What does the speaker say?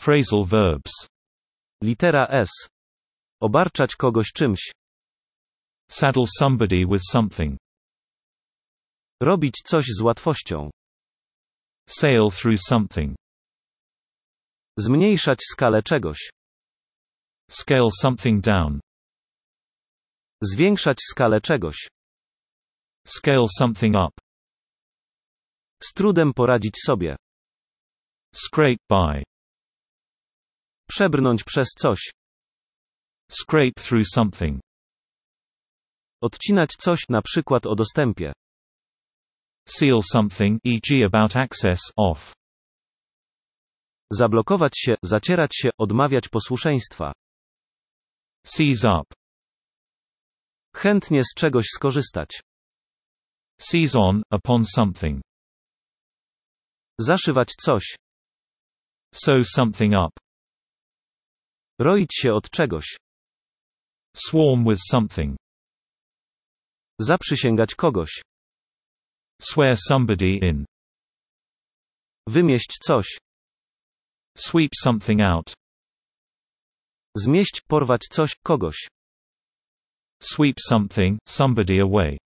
Phrasal verbs. Litera S. Obarczać kogoś czymś. Saddle somebody with something. Robić coś z łatwością. Sail through something. Zmniejszać skalę czegoś. Scale something down. Zwiększać skalę czegoś. Scale something up. Z trudem poradzić sobie. Scrape by. Przebrnąć przez coś. Scrape through something. Odcinać coś, na przykład o dostępie. Seal something, e.g. about access, off. Zablokować się, zacierać się, odmawiać posłuszeństwa. Seize up. Chętnie z czegoś skorzystać. Seize on, upon something. Zaszywać coś. Sew something up. Roić się od czegoś. Swarm with something. Zaprzysięgać kogoś. Swear somebody in. Wymieść coś. Sweep something out. Zmieść, porwać coś, kogoś. Sweep something, somebody away.